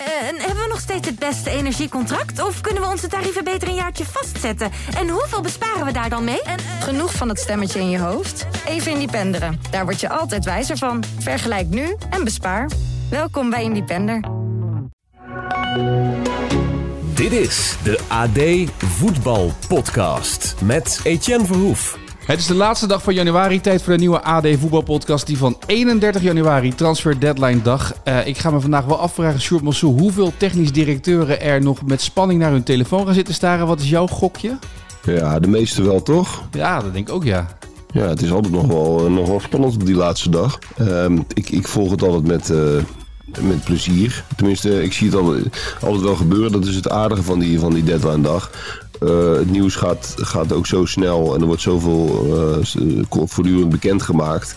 En hebben we nog steeds het beste energiecontract? Of kunnen we onze tarieven beter een jaartje vastzetten? En hoeveel besparen we daar dan mee? Genoeg van het stemmetje in je hoofd? Even Independeren. Daar word je altijd wijzer van. Vergelijk nu en bespaar. Welkom bij Independer. Dit is de AD Voetbal Podcast met Etienne Verhoef. Het is de laatste dag van januari, tijd voor de nieuwe AD Voetbal Podcast, die van 31 januari, transfer deadline dag. Ik ga me vandaag wel afvragen, Sjoerd Massou, hoeveel technisch directeuren er nog met spanning naar hun telefoon gaan zitten staren. Wat is jouw gokje? Ja, de meeste wel, toch? Ja, dat denk ik ook, ja. Ja, het is altijd nog wel spannend op die laatste dag. Ik volg het altijd met plezier. Tenminste, ik zie het altijd wel gebeuren. Dat is het aardige van die deadline dag. Het nieuws gaat ook zo snel en er wordt zoveel voortdurend bekendgemaakt.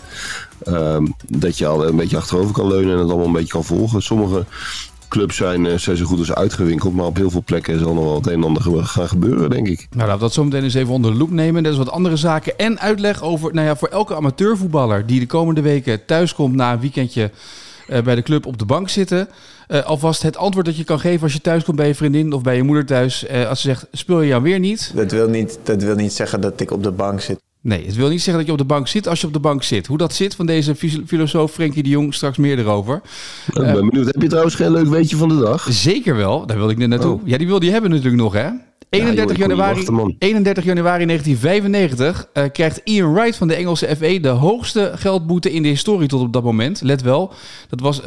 Dat je al een beetje achterover kan leunen en het allemaal een beetje kan volgen. Sommige clubs zijn zo goed als uitgewinkeld, maar op heel veel plekken zal nog wel het een en ander gaan gebeuren, denk ik. Nou, laten we dat zo meteen eens even onder de loep nemen. Dat is wat andere zaken en uitleg over, voor elke amateurvoetballer die de komende weken thuiskomt na een weekendje bij de club op de bank zitten. Alvast het antwoord dat je kan geven als je thuis komt bij je vriendin of bij je moeder thuis. Als ze zegt, speel je jou weer niet? Dat wil niet zeggen dat ik op de bank zit. Nee, het wil niet zeggen dat je op de bank zit als je op de bank zit. Hoe dat zit van deze filosoof Frenkie de Jong, straks meer erover. Ik ben benieuwd. Heb je trouwens geen leuk weetje van de dag? Zeker wel, daar wilde ik net naartoe. Oh. Ja, die wilde je hebben natuurlijk nog, hè? 31 januari 1995 krijgt Ian Wright van de Engelse FA de hoogste geldboete in de historie tot op dat moment. Let wel, dat was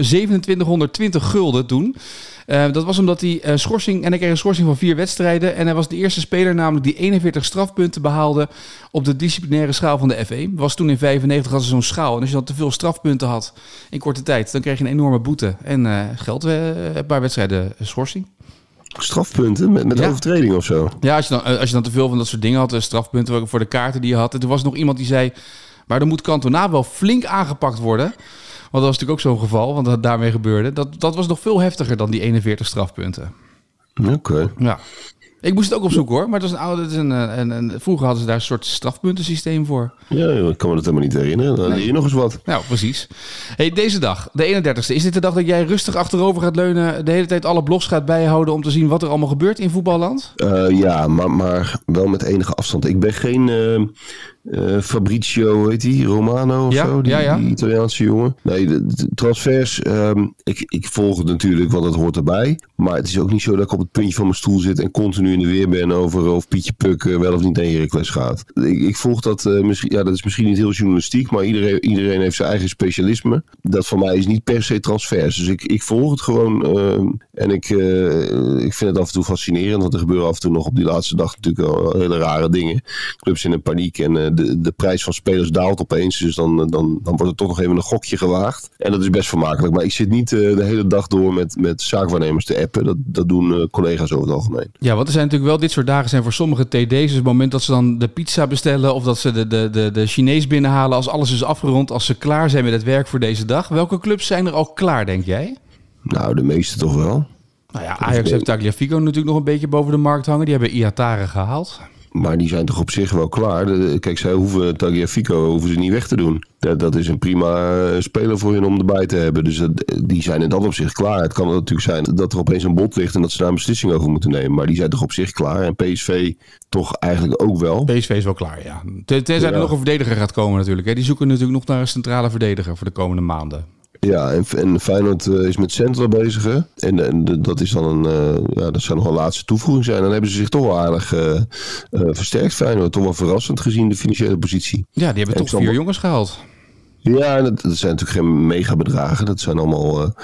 2720 gulden toen. Dat was omdat hij hij kreeg een schorsing van 4 wedstrijden. En hij was de eerste speler namelijk die 41 strafpunten behaalde op de disciplinaire schaal van de FA. Was toen in 95 hadden ze zo'n schaal. En als je dan te veel strafpunten had in korte tijd, dan kreeg je een enorme boete. En geld, een paar wedstrijden schorsing. Strafpunten met overtreding of zo? Ja, als je dan te veel van dat soort dingen had, strafpunten voor de kaarten die je had. En toen was nog iemand die zei, maar dan moet Cantona wel flink aangepakt worden. Want dat was natuurlijk ook zo'n geval, want dat daarmee gebeurde. Dat was nog veel heftiger dan die 41 strafpunten. Oké. Ja. Ik moest het ook opzoeken hoor, maar het was vroeger hadden ze daar een soort strafpuntensysteem voor. Ja, ik kan me dat helemaal niet herinneren. Dan leer je nog eens wat. Nou, precies. Hey, deze dag, de 31ste, is dit de dag dat jij rustig achterover gaat leunen, de hele tijd alle blogs gaat bijhouden om te zien wat er allemaal gebeurt in voetballand? Ja, maar wel met enige afstand. Ik ben geen Fabrizio, heet die, Romano of zo? Die Italiaanse jongen. Nee, de transfers, ik volg het natuurlijk, want het hoort erbij. Maar het is ook niet zo dat ik op het puntje van mijn stoel zit en continu in de weer ben over of Pietje Puk wel of niet naar Heracles gaat. Ik volg dat, dat is misschien niet heel journalistiek, maar iedereen heeft zijn eigen specialisme. Dat van mij is niet per se transfers. Dus ik volg het gewoon en ik vind het af en toe fascinerend, want er gebeuren af en toe nog op die laatste dag natuurlijk wel hele rare dingen. Clubs in een paniek en de prijs van spelers daalt opeens, dus dan wordt er toch nog even een gokje gewaagd. En dat is best vermakelijk, maar ik zit niet de hele dag door met zaakwaarnemers te appen. Dat doen collega's over het algemeen. Ja, want er zijn natuurlijk wel dit soort dagen zijn voor sommige TD's. Dus het moment dat ze dan de pizza bestellen of dat ze de Chinees binnenhalen als alles is afgerond, als ze klaar zijn met het werk voor deze dag. Welke clubs zijn er al klaar, denk jij? Nou, de meeste toch wel. Nou ja, Ajax heeft Tagliafico natuurlijk nog een beetje boven de markt hangen. Die hebben Iatare gehaald. Maar die zijn toch op zich wel klaar. Kijk, Tagliafico hoeven ze niet weg te doen. Dat is een prima speler voor hun om erbij te hebben. Dus die zijn in dat opzicht klaar. Het kan natuurlijk zijn dat er opeens een bod ligt en dat ze daar een beslissing over moeten nemen. Maar die zijn toch op zich klaar. En PSV toch eigenlijk ook wel. PSV is wel klaar, ja. Tenzij er nog een verdediger gaat komen natuurlijk. Hè. Die zoeken natuurlijk nog naar een centrale verdediger voor de komende maanden. Ja, en Feyenoord is met Centra bezig. Hè? En dat is dan dat zou nog een laatste toevoeging zijn. Dan hebben ze zich toch wel aardig versterkt. Feyenoord, toch wel verrassend gezien de financiële positie. Ja, die hebben toch 4 jongens gehaald. Ja, en dat zijn natuurlijk geen megabedragen. Dat zijn allemaal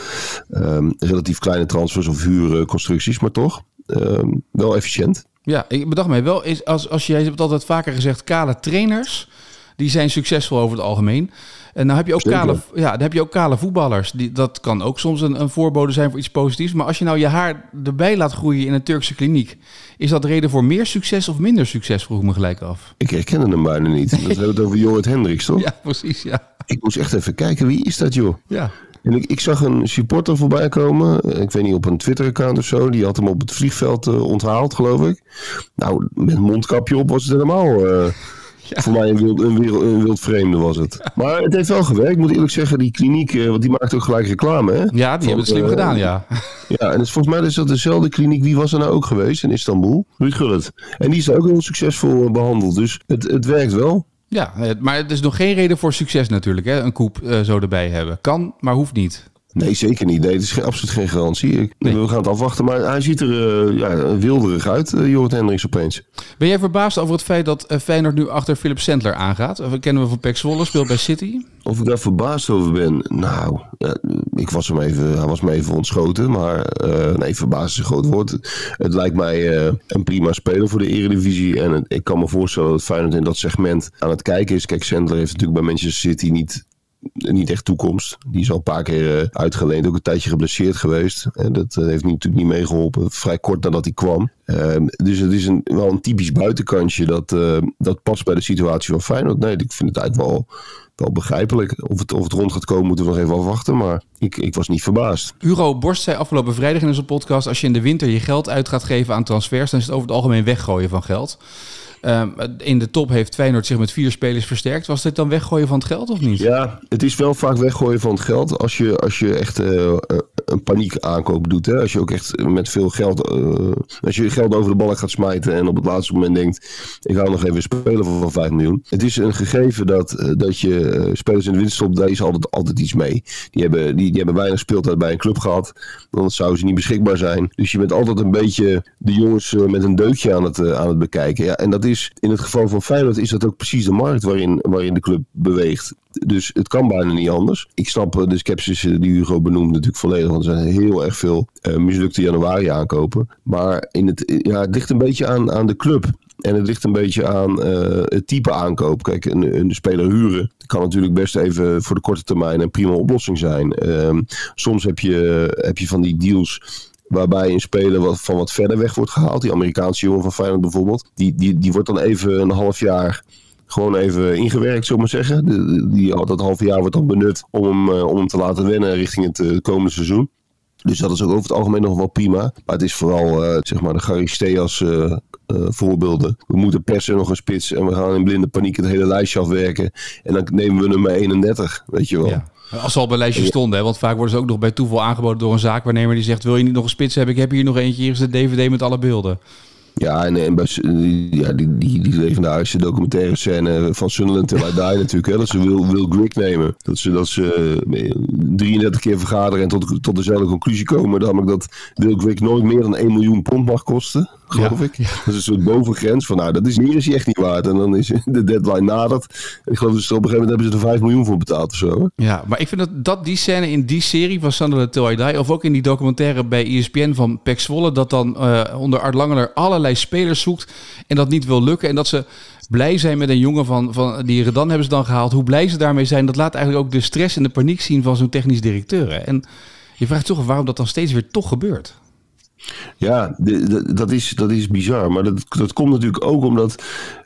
relatief kleine transfers of huurconstructies, maar toch wel efficiënt. Ja, ik bedacht mij wel, als jij hebt altijd vaker gezegd, kale trainers, die zijn succesvol over het algemeen. En dan heb je ook kale voetballers. Dat kan ook soms een voorbode zijn voor iets positiefs. Maar als je nou je haar erbij laat groeien in een Turkse kliniek, is dat reden voor meer succes of minder succes? Vroeg ik me gelijk af. Ik herkende hem bijna niet. Dat hebben we het over Jorrit Hendricks, toch? Ja, precies, ja. Ik moest echt even kijken, wie is dat, joh? Ja. En ik zag een supporter voorbij komen. Ik weet niet, op een Twitter-account of zo. Die had hem op het vliegveld onthaald, geloof ik. Nou, met een mondkapje op was het helemaal Voor mij een wild vreemde was het. Maar het heeft wel gewerkt. Ik moet eerlijk zeggen, die kliniek, want die maakt ook gelijk reclame. Hè? Ja, die hebben het slim gedaan, ja. Ja, en volgens mij is dat dezelfde kliniek. Wie was er nou ook geweest in Istanbul? Ruud Gullit. En die is ook heel succesvol behandeld. Dus het werkt wel. Ja, maar het is nog geen reden voor succes natuurlijk, hè? Een koep zo erbij hebben. Kan, maar hoeft niet. Nee, zeker niet. Nee, het is absoluut geen garantie. We gaan het afwachten, maar hij ziet er wilderig uit, Jorrit Hendricks opeens. Ben jij verbaasd over het feit dat Feyenoord nu achter Philip Sandler aangaat? Of kennen we van PEC Zwolle, speelt bij City? Of ik daar verbaasd over ben? Nou, hij was me even ontschoten, maar verbaasd is een groot woord. Het lijkt mij een prima speler voor de Eredivisie en ik kan me voorstellen dat Feyenoord in dat segment aan het kijken is. Kijk, Sandler heeft natuurlijk bij Manchester City niet echt toekomst. Die is al een paar keer uitgeleend. Ook een tijdje geblesseerd geweest. En dat heeft natuurlijk niet meegeholpen. Vrij kort nadat hij kwam. Dus het is wel een typisch buitenkantje dat past bij de situatie van Feyenoord. Nee, ik vind het eigenlijk wel begrijpelijk. Of het rond gaat komen moeten we nog even afwachten. Maar ik was niet verbaasd. Hugo Borst zei afgelopen vrijdag in onze podcast: als je in de winter je geld uit gaat geven aan transfers, dan is het over het algemeen weggooien van geld. In de top heeft Feyenoord zich met 4 spelers versterkt. Was dit dan weggooien van het geld of niet? Ja, het is wel vaak weggooien van het geld. Als je echt een paniek aankoop doet. Hè? Als je ook echt met veel geld... als je geld over de balk gaat smijten en op het laatste moment denkt... ik ga nog even spelen van 5 miljoen. Het is een gegeven dat je spelers in de winterstop... daar is altijd iets mee. Die hebben weinig speeltijd bij een club gehad. Dan zouden ze niet beschikbaar zijn. Dus je bent altijd een beetje de jongens met een deukje aan het bekijken. Ja, en dat is, in het geval van Feyenoord is dat ook precies de markt waarin de club beweegt. Dus het kan bijna niet anders. Ik snap de scepsis die Hugo benoemt natuurlijk volledig. Want er zijn heel erg veel mislukte januari aankopen. Maar het ligt een beetje aan de club. En het ligt een beetje aan het type aankoop. Kijk, een speler huren kan natuurlijk best even voor de korte termijn een prima oplossing zijn. Soms heb je van die deals waarbij een speler wat verder weg wordt gehaald. Die Amerikaanse jongen van Feyenoord bijvoorbeeld. Die wordt dan even een half jaar gewoon even ingewerkt, zullen we maar zeggen. Dat halve jaar wordt dan benut om hem te laten wennen richting het komende seizoen. Dus dat is ook over het algemeen nog wel prima. Maar het is vooral zeg maar de Charisteas voorbeelden. We moeten persen nog een spits en we gaan in blinde paniek het hele lijstje afwerken. En dan nemen we nummer 31, weet je wel. Ja. Als ze al bij lijstjes stonden, hè? Want vaak worden ze ook nog bij toeval aangeboden door een zaakwaarnemer die zegt: wil je niet nog een spits hebben? Ik heb hier nog eentje, hier is de DVD met alle beelden. Ja, en bij die legendarische documentaire scène van Sunderland Till I Die natuurlijk. Hè, dat ze Will Grigg nemen. Dat ze 33 keer vergaderen en tot dezelfde conclusie komen. Namelijk dat Will Grigg nooit meer dan 1 miljoen pond mag kosten. Geloof ik. Ja. Dat is een soort bovengrens van dat is hij echt niet waard. En dan is de deadline naderd. En ik geloof dat op een gegeven moment hebben ze er 5 miljoen voor betaald of zo. Hè? Ja, maar ik vind dat die scène in die serie van Sunderland Till I Die, of ook in die documentaire bij ESPN van PEC Zwolle, dat dan onder Art Langeler allerlei spelers zoekt en dat niet wil lukken. En dat ze blij zijn met een jongen van die Redan hebben ze dan gehaald. Hoe blij ze daarmee zijn, dat laat eigenlijk ook de stress en de paniek zien van zo'n technisch directeur. Hè? En je vraagt toch af waarom dat dan steeds weer toch gebeurt. Ja, dat is bizar. Maar dat komt natuurlijk ook omdat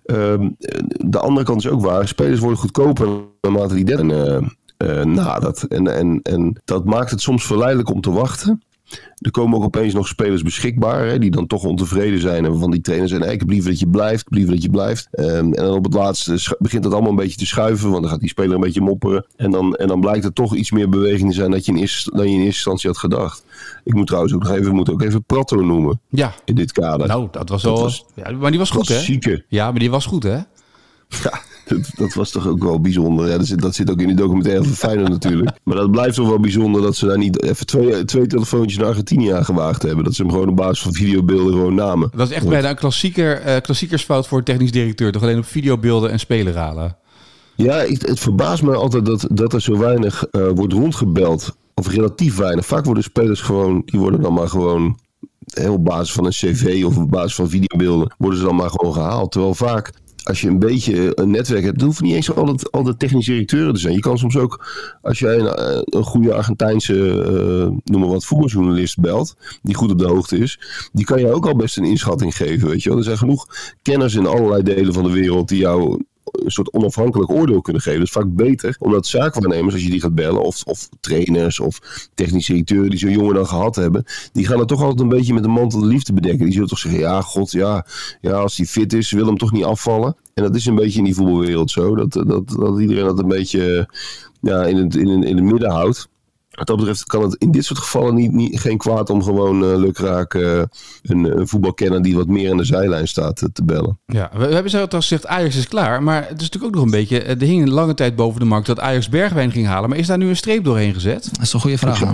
de andere kant is ook waar. Spelers worden goedkoper naarmate die deadline nadert. En dat maakt het soms verleidelijk om te wachten. Er komen ook opeens nog spelers beschikbaar, hè, die dan toch ontevreden zijn. En waarvan die trainers zeggen, ik heb liever dat je blijft. En dan op het laatste begint het allemaal een beetje te schuiven. Want dan gaat die speler een beetje mopperen. En dan blijkt er toch iets meer beweging te zijn dan je in eerste instantie had gedacht. Ik moet trouwens ook even Prato noemen. Ja. In dit kader. Nou, dat was wel... Ja, maar die was goed, hè? Zieke. Ja, maar die was goed, hè? Ja. Dat was toch ook wel bijzonder. Ja, dat zit ook in die documentaire van Feyenoord natuurlijk. Maar dat blijft toch wel bijzonder dat ze daar niet even twee telefoontjes naar Argentinië aan gewaagd hebben. Dat ze hem gewoon op basis van videobeelden gewoon namen. Dat is echt bijna een klassiekersfout voor een technisch directeur. Toch alleen op videobeelden en spelen halen. Ja, het verbaast me altijd dat er zo weinig wordt rondgebeld. Of relatief weinig. Vaak worden spelers die worden dan maar gewoon op basis van een cv of op basis van videobeelden worden ze dan maar gewoon gehaald. Terwijl vaak, als je een beetje een netwerk hebt, dan hoeft niet eens altijd technisch directeuren te zijn. Je kan soms ook, als jij een goede Argentijnse, noem maar wat, voetbaljournalist belt, die goed op de hoogte is, die kan je ook al best een inschatting geven, weet je wel. Er zijn genoeg kenners in allerlei delen van de wereld die jou een soort onafhankelijk oordeel kunnen geven. Dat is vaak beter, omdat zaakwaarnemers, als je die gaat bellen, of trainers of technische directeuren die zo'n jongen dan gehad hebben, die gaan het toch altijd een beetje met de mantel de liefde bedekken. Die zullen toch zeggen, ja, als hij fit is, wil hem toch niet afvallen. En dat is een beetje in die voetbalwereld zo, dat iedereen dat een beetje in het midden houdt. Wat dat betreft kan het in dit soort gevallen geen kwaad om gewoon lukraak een voetbalkenner die wat meer aan de zijlijn staat te bellen. Ja, we hebben zo al gezegd, Ajax is klaar. Maar het is natuurlijk ook nog een beetje, er hing een lange tijd boven de markt dat Ajax Bergwijn ging halen. Maar is daar nu een streep doorheen gezet? Dat is een goede vraag.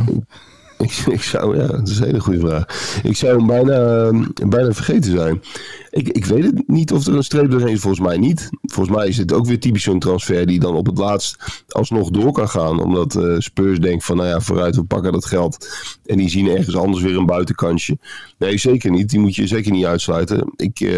Dat is een hele goede vraag. Ik zou hem bijna vergeten zijn. Ik weet het niet of er een streep doorheen is. Volgens mij niet. Volgens mij is het ook weer typisch zo'n transfer die dan op het laatst alsnog door kan gaan. Omdat Spurs denkt van, vooruit, we pakken dat geld. En die zien ergens anders weer een buitenkansje. Nee, zeker niet. Die moet je zeker niet uitsluiten.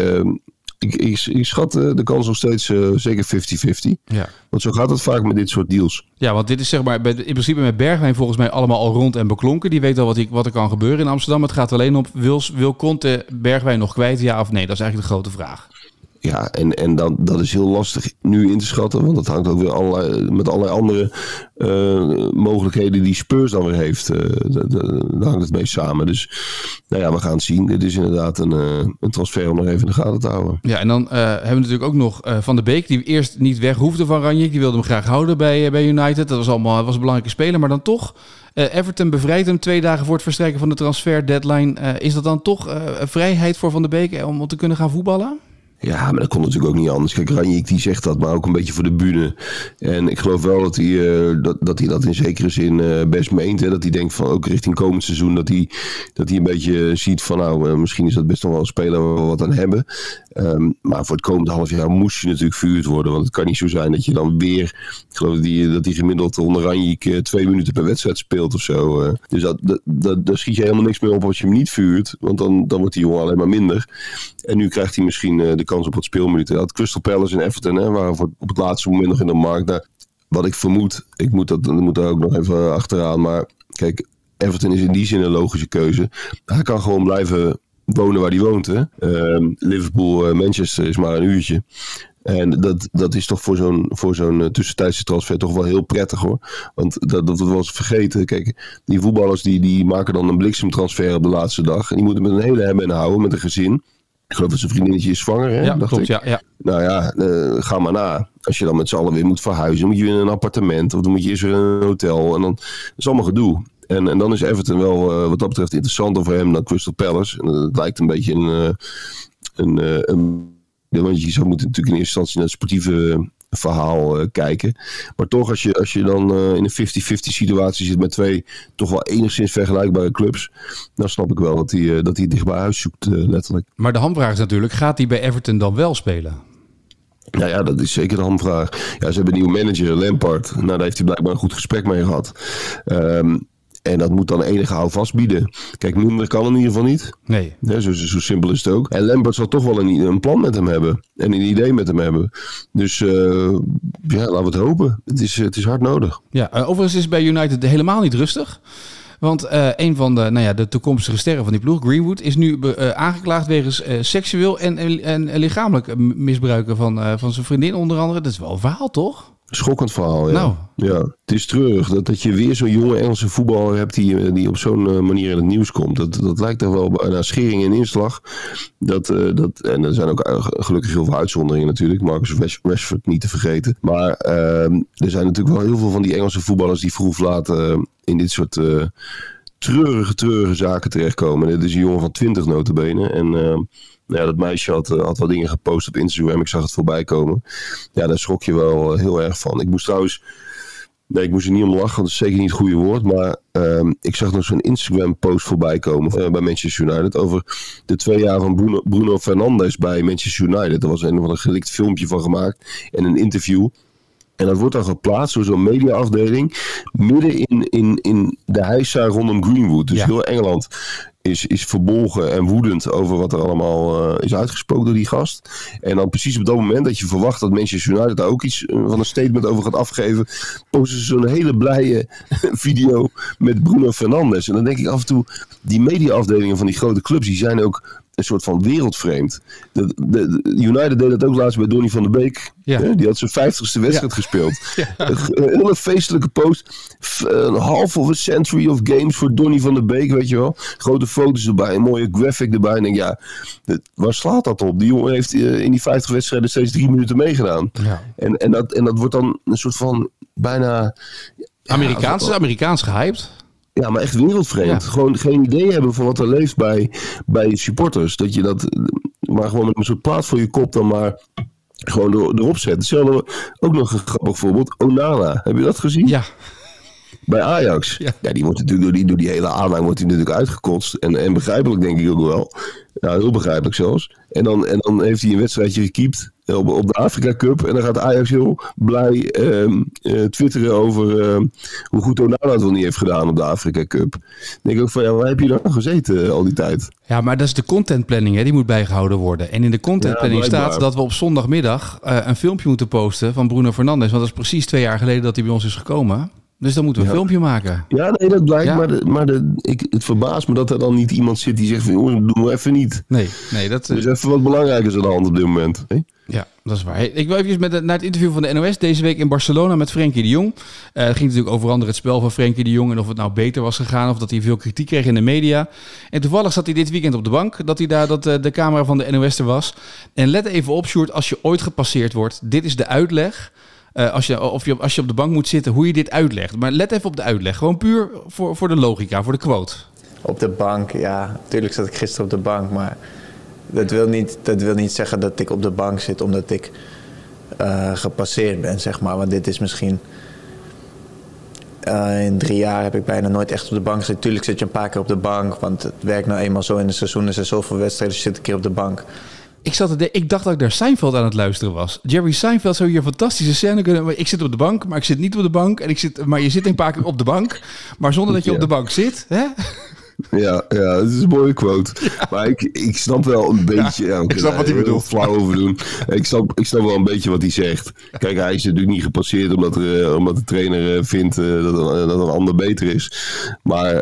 Ik schat de kans nog steeds zeker 50-50. Ja. Want zo gaat het vaak met dit soort deals. Ja, want dit is zeg maar in principe met Bergwijn volgens mij allemaal al rond en beklonken. Die weet al wat er kan gebeuren in Amsterdam. Het gaat alleen om, wil Conte Bergwijn nog kwijt, ja of nee? Dat is eigenlijk de grote vraag. Ja, en dat is heel lastig nu in te schatten. Want dat hangt ook weer met allerlei andere mogelijkheden die Spurs dan weer heeft. Daar hangt het mee samen. Dus we gaan het zien. Dit is inderdaad een transfer om nog even in de gaten te houden. Ja, en dan hebben we natuurlijk ook nog Van de Beek. Die eerst niet weg hoefde van Ranjik. Die wilde hem graag houden bij United. Dat was een belangrijke speler. Maar dan toch, Everton bevrijdt hem 2 dagen voor het verstrijken van de transfer deadline. Is dat dan toch vrijheid voor Van de Beek om te kunnen gaan voetballen? Ja, maar dat komt natuurlijk ook niet anders. Kijk, Ranjik die zegt dat, maar ook een beetje voor de bühne. En ik geloof wel dat hij dat in zekere zin best meent. Hè? Dat hij denkt van ook richting komend seizoen dat hij een beetje ziet van misschien is dat best nog wel een speler waar we wat aan hebben. Maar voor het komende half jaar moest je natuurlijk verhuurd worden. Want het kan niet zo zijn dat je dan weer, ik geloof dat hij gemiddeld onder Ranjik 2 minuten per wedstrijd speelt of zo. Dus daar schiet je helemaal niks meer op als je hem niet vuurt. Want dan wordt die jongen alleen maar minder. En nu krijgt hij misschien de kans op wat speelminuten. Dat Crystal Palace en Everton waren op het laatste moment nog in de markt. Wat ik vermoed, ik moet daar ook nog even achteraan. Maar kijk, Everton is in die zin een logische keuze. Hij kan gewoon blijven wonen waar hij woont. Hè? Liverpool, Manchester is maar een uurtje. En dat is toch voor zo'n tussentijdse transfer toch wel heel prettig hoor. Want dat we wel eens vergeten. Kijk, die voetballers die maken dan een bliksemtransfer op de laatste dag. En die moeten met een hele hebben en houden met een gezin. Ik geloof dat zijn vriendinnetje is zwanger, hè? Ja, klopt, ja. Nou ja, ga maar na. Als je dan met z'n allen weer moet verhuizen, dan moet je weer in een appartement. Of dan moet je eerst weer in een hotel. En dan is allemaal gedoe. En dan is Everton wel wat dat betreft interessanter voor hem dan Crystal Palace. En het lijkt een beetje want je zou moeten natuurlijk in eerste instantie naar het sportieve verhaal kijken. Maar toch, als je dan in een 50-50 situatie zit met 2 toch wel enigszins vergelijkbare clubs, dan snap ik wel dat hij dicht bij huis zoekt, letterlijk. Maar de hamvraag is natuurlijk, gaat hij bij Everton dan wel spelen? Nou ja, dat is zeker de hamvraag. Ja, ze hebben een nieuwe manager, Lampard. Nou, daar heeft hij blijkbaar een goed gesprek mee gehad. En dat moet dan enige houvast bieden. Kijk, Minder kan in ieder geval niet. Nee. Ja, zo simpel is het ook. En Lampard zal toch wel een plan met hem hebben. En een idee met hem hebben. Dus laten we het hopen. Het is hard nodig. Ja, overigens is bij United helemaal niet rustig. Want een van de toekomstige sterren van die ploeg, Greenwood, is nu aangeklaagd wegens seksueel en lichamelijk misbruiken van zijn vriendin onder andere. Dat is wel een verhaal, toch? Schokkend verhaal, ja. Nou. Ja. Het is treurig dat je weer zo'n jonge Engelse voetballer hebt die op zo'n manier in het nieuws komt. Dat lijkt er wel naar schering en inslag. En er zijn ook gelukkig heel veel uitzonderingen natuurlijk. Marcus Rashford niet te vergeten. Maar er zijn natuurlijk wel heel veel van die Engelse voetballers die vroeg of laat in dit soort treurige zaken terechtkomen. Dit is een jongen van 20 nota bene. En dat meisje had wel dingen gepost op Instagram. Ik zag het voorbij komen. Ja, daar schrok je wel heel erg van. Ik moest trouwens... Nee, ik moest er niet om lachen, want dat is zeker niet het goede woord. Maar ik zag nog zo'n Instagram-post voorbij komen bij Manchester United over de 2 jaar van Bruno Fernandes bij Manchester United. Er was een gelikt filmpje van gemaakt en een interview. En dat wordt dan geplaatst door zo'n mediaafdeling midden in de heisa rondom Greenwood. Dus heel Engeland is verbolgen en woedend over wat er allemaal is uitgesproken door die gast. En dan precies op dat moment dat je verwacht dat Manchester United daar ook iets van een statement over gaat afgeven, posten ze zo'n hele blije video met Bruno Fernandes. En dan denk ik af en toe, die mediaafdelingen van die grote clubs, die zijn ook een soort van wereldvreemd. United deed dat ook laatst bij Donny van der Beek. Ja. Die had zijn 50ste wedstrijd gespeeld. Een hele feestelijke post. Half of a century of games voor Donny van der Beek, weet je wel. Grote foto's erbij, een mooie graphic erbij. En denk waar slaat dat op? Die jongen heeft in die 50 wedstrijden steeds 3 minuten meegedaan. Ja. En dat wordt dan een soort van bijna... Amerikaans gehyped. Ja, maar echt wereldvreemd. Ja. Gewoon geen idee hebben van wat er leeft bij supporters. Dat je dat maar gewoon met een soort plaat voor je kop dan maar gewoon erop zet. Hetzelfde, ook nog een grappig voorbeeld. Onana, heb je dat gezien? Ja. Bij Ajax. Ja, die wordt natuurlijk door die hele aanhang wordt hij natuurlijk uitgekotst. En begrijpelijk denk ik ook wel. Ja, heel begrijpelijk zelfs. En dan heeft hij een wedstrijdje gekiept op de Afrika Cup. En dan gaat Ajax heel blij twitteren over hoe goed Onana het wel niet heeft gedaan op de Afrika Cup. Dan denk ik ook van, waar heb je dan gezeten al die tijd? Ja, maar dat is de contentplanning, hè? Die moet bijgehouden worden. En in de contentplanning staat dat we op zondagmiddag een filmpje moeten posten van Bruno Fernandes. Want dat is precies 2 jaar geleden dat hij bij ons is gekomen. Dus dan moeten we een filmpje maken. Ja, nee, dat blijkt. Ja. Maar het verbaast me dat er dan niet iemand zit die zegt van... jongens, doen we even niet. Nee, dat is even wat belangrijkers aan de hand op dit moment. Hè? Ja, dat is waar. Hey, ik wil even naar het interview van de NOS deze week in Barcelona met Frenkie de Jong. Het ging natuurlijk over andere het spel van Frenkie de Jong... en of het nou beter was gegaan of dat hij veel kritiek kreeg in de media. En toevallig zat hij dit weekend op de bank... dat de camera van de NOS er was. En let even op, Sjoerd, als je ooit gepasseerd wordt... dit is de uitleg... Als je op de bank moet zitten, hoe je dit uitlegt. Maar let even op de uitleg. Gewoon puur voor de logica, voor de quote. Op de bank, ja. Natuurlijk zat ik gisteren op de bank. Maar dat wil niet zeggen dat ik op de bank zit omdat ik gepasseerd ben, zeg maar. Want dit is misschien... in 3 jaar heb ik bijna nooit echt op de bank gezeten. Tuurlijk zit je een paar keer op de bank. Want het werkt nou eenmaal zo in een seizoen. Er zijn zoveel wedstrijden, dus je zit een keer op de bank. Ik dacht dat ik naar Seinfeld aan het luisteren was. Jerry Seinfeld zou hier een fantastische scène kunnen... Maar ik zit op de bank, maar ik zit niet op de bank. Maar je zit een paar keer op de bank. Maar zonder dat je op de bank zit. Hè? Ja, dat is een mooie quote. Ja. Maar ik snap wel een beetje... Ja, ik snap wat hij bedoelt. Flauw over doen. Ik snap wel een beetje wat hij zegt. Kijk, hij is natuurlijk niet gepasseerd omdat de trainer vindt dat een ander beter is. Maar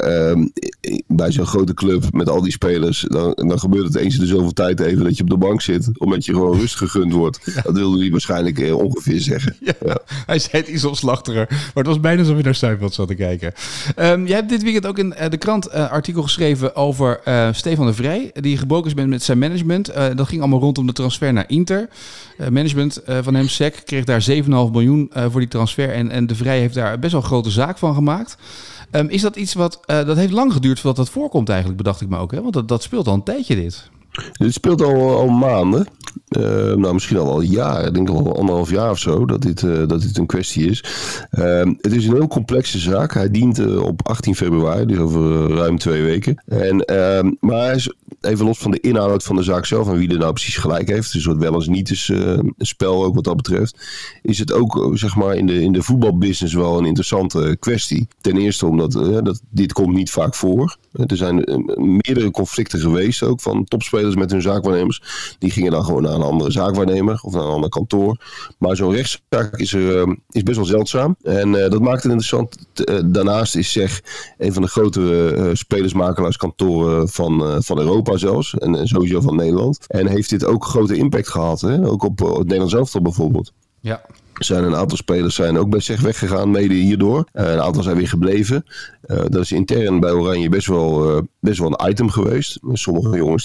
bij zo'n grote club met al die spelers... Dan gebeurt het eens in de zoveel tijd even dat je op de bank zit. Omdat je gewoon rust gegund wordt. Ja. Dat wilde hij waarschijnlijk ongeveer zeggen. Ja. Ja. Hij zei het iets opslachtiger. Maar het was bijna alsof je naar Seinfeld zat te kijken. Jij hebt dit weekend ook in de krant artikel geschreven over Stefan de Vrij, die gebroken is met zijn management. Dat ging allemaal rondom de transfer naar Inter. Management van hem, SEC, kreeg daar 7,5 miljoen voor die transfer. En de Vrij heeft daar best wel een grote zaak van gemaakt. Is dat iets wat... dat heeft lang geduurd voordat dat voorkomt eigenlijk, bedacht ik me ook. Hè? Want dat speelt al een tijdje dit. Dit speelt al maanden. Misschien al jaren. Ik denk al 1,5 jaar of zo dat dit een kwestie is. Het is een heel complexe zaak. Hij dient op 18 februari, dus over ruim 2 weken. Maar hij is, even los van de inhoud van de zaak zelf en wie er nou precies gelijk heeft. Het is een soort wel eens niet eens spel ook wat dat betreft. Is het ook zeg maar in de voetbalbusiness wel een interessante kwestie. Ten eerste omdat dit komt niet vaak voor. Er zijn meerdere conflicten geweest ook van topspelers met hun zaakwaarnemers. Die gingen dan gewoon naar een andere zaakwaarnemer of naar een ander kantoor. Maar zo'n rechtszaak is best wel zeldzaam. En dat maakt het interessant. Daarnaast is SEG een van de grotere spelersmakelaarskantoren van Europa zelfs. En sowieso van Nederland. En heeft dit ook grote impact gehad. Hè? Ook op het Nederlands elftal bijvoorbeeld. Ja. Een aantal spelers ook bij SEG weggegaan, mede hierdoor. Een aantal zijn weer gebleven. Dat is intern bij Oranje best wel een item geweest. Sommige jongens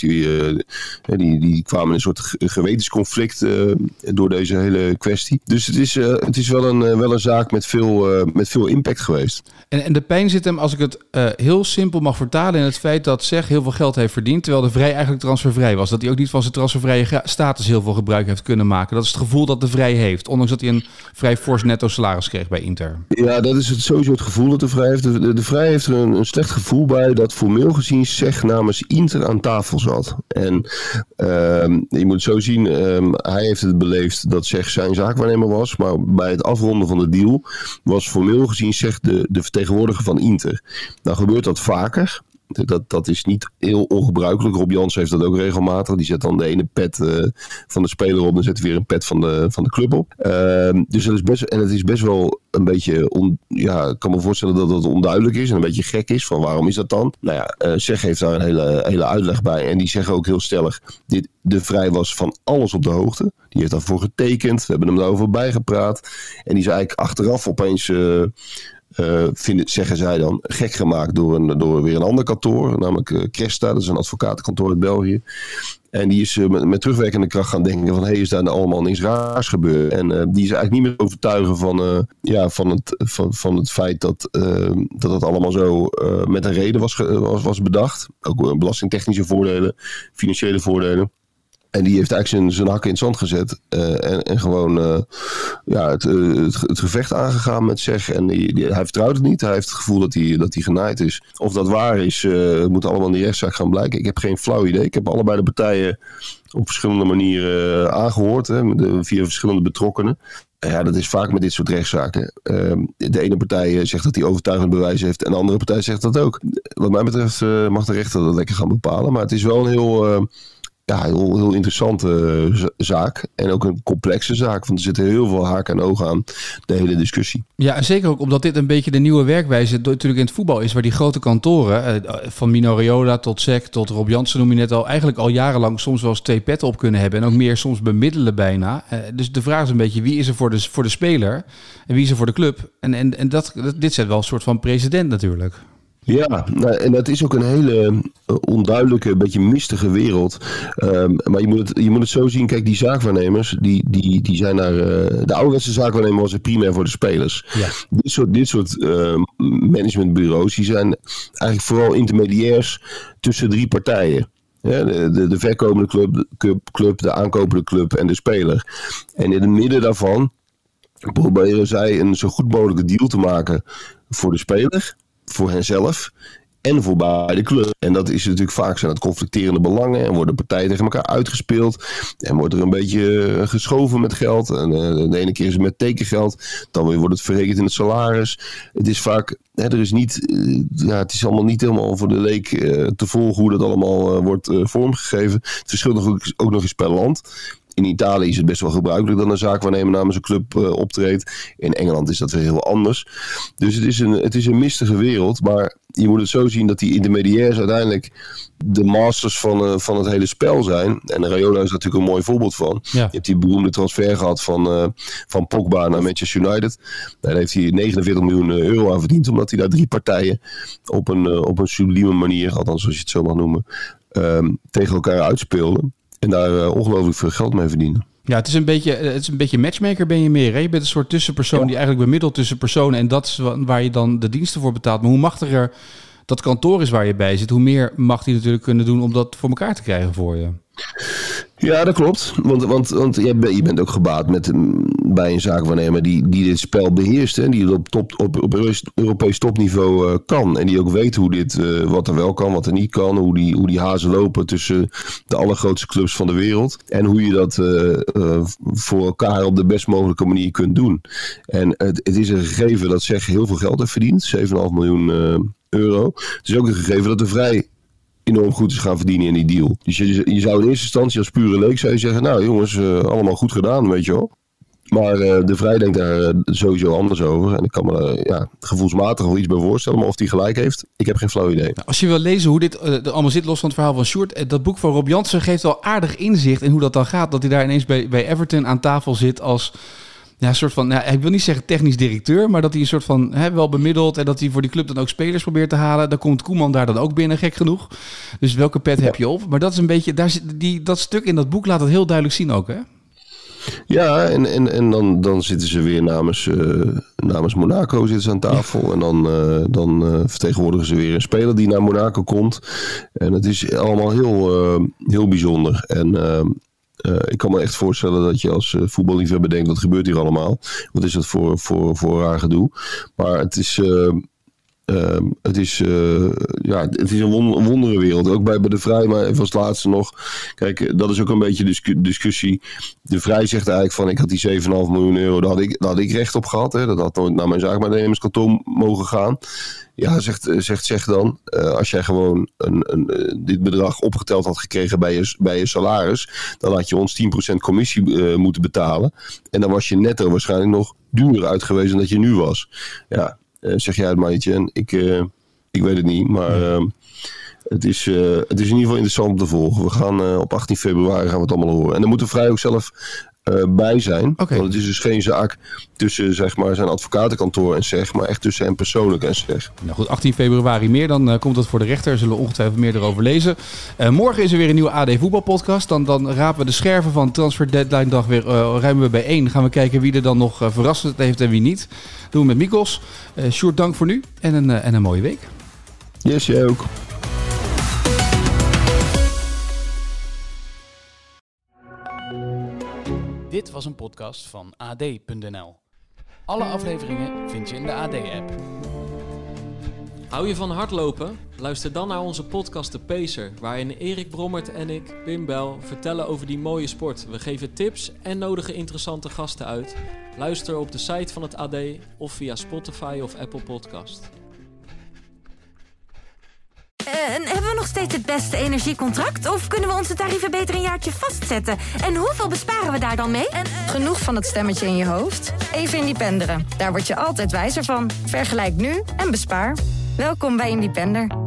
die kwamen in een soort gewetensconflict door deze hele kwestie. Dus het is wel een zaak met veel impact geweest. En de pijn zit hem, als ik het heel simpel mag vertalen, in het feit dat SEG heel veel geld heeft verdiend, terwijl de Vrij eigenlijk transfervrij was. Dat hij ook niet van zijn transfervrije status heel veel gebruik heeft kunnen maken. Dat is het gevoel dat de Vrij heeft, ondanks dat hij een vrij fors netto salaris kreeg bij Inter. Ja, dat is sowieso het gevoel dat de Vrij heeft. De Vrij heeft er een slecht gevoel bij dat formeel gezien SEG namens Inter aan tafel zat. En je moet het zo zien, hij heeft het beleefd dat SEG zijn zaakwaarnemer was, maar bij het afronden van de deal was formeel gezien SEG de vertegenwoordiger van Inter. Nou gebeurt dat vaker. Dat is niet heel ongebruikelijk. Rob Jansen heeft dat ook regelmatig. Die zet dan de ene pet van de speler op. Dan zet hij weer een pet van de club op. Dus het is best wel een beetje... ik kan me voorstellen dat het onduidelijk is. En een beetje gek is. Van waarom is dat dan? Nou ja, Zeg heeft daar een hele uitleg bij. En die zeggen ook heel stellig... De Vrij was van alles op de hoogte. Die heeft daarvoor getekend. We hebben hem daarover bijgepraat. En die is eigenlijk achteraf opeens... zeggen zij dan, gek gemaakt door weer een ander kantoor. Namelijk Cresta, dat is een advocatenkantoor uit België. En die is met terugwerkende kracht gaan denken van... is daar nou allemaal niks raars gebeurd? En die is eigenlijk niet meer overtuigen van het feit dat het allemaal zo met een reden was bedacht. Ook belastingtechnische voordelen, financiële voordelen. En die heeft eigenlijk zijn hakken in het zand gezet. En gewoon het gevecht aangegaan met Zeg. En hij vertrouwt het niet. Hij heeft het gevoel dat hij genaaid is. Of dat waar is, moet allemaal in de rechtszaak gaan blijken. Ik heb geen flauw idee. Ik heb allebei de partijen op verschillende manieren aangehoord. Via verschillende betrokkenen. Ja, dat is vaak met dit soort rechtszaken. De ene partij zegt dat hij overtuigend bewijs heeft. En de andere partij zegt dat ook. Wat mij betreft mag de rechter dat lekker gaan bepalen. Maar het is wel een heel interessante zaak. En ook een complexe zaak. Want er zitten heel veel haken en ogen aan de hele discussie. Ja, en zeker ook omdat dit een beetje de nieuwe werkwijze natuurlijk in het voetbal is. Waar die grote kantoren, van Mino Raiola tot Zeg tot Rob Jansen noem je net al, eigenlijk al jarenlang soms wel eens 2 petten op kunnen hebben. En ook meer soms bemiddelen bijna. Dus de vraag is een beetje, wie is er voor de speler? En wie is er voor de club? En dit zet wel een soort van precedent natuurlijk. Ja, en dat is ook een hele onduidelijke, beetje mistige wereld. Maar je moet het zo zien. Kijk, die zaakwaarnemers, die zijn naar... de ouderwetse zaakwaarnemer was er primair voor de spelers. Ja. Dit soort managementbureaus, die zijn eigenlijk vooral intermediairs tussen 3 partijen. Ja, de verkopende club, de aankopende club en de speler. En in het midden daarvan proberen zij een zo goed mogelijke deal te maken voor de speler, voor henzelf en voor beide club. En dat is natuurlijk vaak zijn het conflicterende belangen en worden partijen tegen elkaar uitgespeeld en wordt er een beetje geschoven met geld. En de ene keer is het met tekengeld, dan weer wordt het verrekend in het salaris. Het is vaak, er is niet, het is allemaal niet helemaal voor de leek te volgen hoe dat allemaal wordt vormgegeven. Het verschilt ook nog eens per land. In Italië is het best wel gebruikelijk dat een zaakwaarnemer namens een club optreedt. In Engeland is dat weer heel anders. Dus het is een mistige wereld. Maar je moet het zo zien dat die intermediairs uiteindelijk de masters van het hele spel zijn. En Raiola is natuurlijk een mooi voorbeeld van. Ja. Je hebt die beroemde transfer gehad van Pogba naar Manchester United. Daar heeft hij 49 miljoen euro aan verdiend. Omdat hij daar 3 partijen op een sublieme manier, althans zoals je het zo mag noemen, tegen elkaar uitspeelde. En daar ongelooflijk veel geld mee verdienen. Ja, het is een beetje matchmaker ben je meer. Hè? Je bent een soort tussenpersoon die eigenlijk bemiddelt tussen personen. En dat is waar je dan de diensten voor betaalt. Maar hoe machtiger dat kantoor is waar je bij zit, hoe meer mag die natuurlijk kunnen doen om dat voor elkaar te krijgen voor je. Ja, dat klopt. Want je bent ook gebaat bij een zaakwaarnemer die dit spel beheerst. En die het op Europees topniveau kan. En die ook weet wat er wel kan, wat er niet kan. Hoe die hazen lopen tussen de allergrootste clubs van de wereld. En hoe je dat voor elkaar op de best mogelijke manier kunt doen. En het is een gegeven dat Zeg heel veel geld heeft verdiend. 7,5 miljoen euro. Het is ook een gegeven dat de Vrij enorm goed is gaan verdienen in die deal. Dus je zou in eerste instantie als pure leek zou je zeggen, nou jongens, allemaal goed gedaan, weet je wel. Maar de Vrij denkt daar sowieso anders over. En ik kan me gevoelsmatig wel iets bij voorstellen. Maar of hij gelijk heeft, ik heb geen flauw idee. Nou, als je wil lezen hoe dit allemaal zit, los van het verhaal van Sjoerd. Dat boek van Rob Jansen geeft wel aardig inzicht in hoe dat dan gaat. Dat hij daar ineens bij Everton aan tafel zit als een soort van, ik wil niet zeggen technisch directeur, maar dat hij een soort van wel bemiddelt en dat hij voor die club dan ook spelers probeert te halen. Dan komt Koeman daar dan ook binnen, gek genoeg. Dus welke pet heb je op? Maar dat is een beetje, dat stuk in dat boek laat het heel duidelijk zien ook, hè? Ja, en dan zitten ze weer namens Monaco zitten ze aan tafel. En dan vertegenwoordigen ze weer een speler die naar Monaco komt. En het is allemaal heel bijzonder. En ik kan me echt voorstellen dat je als voetballiefhebber denkt, wat gebeurt hier allemaal? Wat is dat voor raar gedoe? Maar het is Het is een wonderenwereld. Ook bij de Vrij, maar even als laatste nog. Kijk, dat is ook een beetje discussie. De Vrij zegt eigenlijk van, ik had die 7,5 miljoen euro, daar had ik recht op gehad. Hè. Dat had nooit naar mijn zaakwaarnemerskantoor mogen gaan. Ja, zegt dan, als jij gewoon dit bedrag opgeteld had gekregen bij je salaris, dan had je ons 10% commissie moeten betalen. En dan was je netto waarschijnlijk nog duurder uit geweest dan dat je nu was. Ja, zeg jij het maar, Etienne. Ik weet het niet, maar het is in ieder geval interessant om te volgen. We gaan op 18 februari gaan we het allemaal horen. En dan moet de Vrij ook zelf bij zijn. Okay. Want het is dus geen zaak tussen zeg maar, zijn advocatenkantoor en SEG, maar echt tussen hem persoonlijk en SEG. Nou goed, 18 februari meer, dan komt het voor de rechter. Zullen we ongetwijfeld meer erover lezen. Morgen is er weer een nieuwe AD voetbalpodcast. Dan rapen we de scherven van Transfer Deadline dag weer ruimen we bijeen. Gaan we kijken wie er dan nog verrassend heeft en wie niet. Dat doen we met Mikos. Sjoerd, dank voor nu en een mooie week. Yes, jij ook. Dit was een podcast van AD.nl. Alle afleveringen vind je in de AD-app. Hou je van hardlopen? Luister dan naar onze podcast De Pacer, waarin Erik Brommert en ik, Pim Bel, vertellen over die mooie sport. We geven tips en nodigen interessante gasten uit. Luister op de site van het AD of via Spotify of Apple Podcast. En hebben we nog steeds het beste energiecontract? Of kunnen we onze tarieven beter een jaartje vastzetten? En hoeveel besparen we daar dan mee? Genoeg van het stemmetje in je hoofd? Even Independeren. Daar word je altijd wijzer van. Vergelijk nu en bespaar. Welkom bij Independer.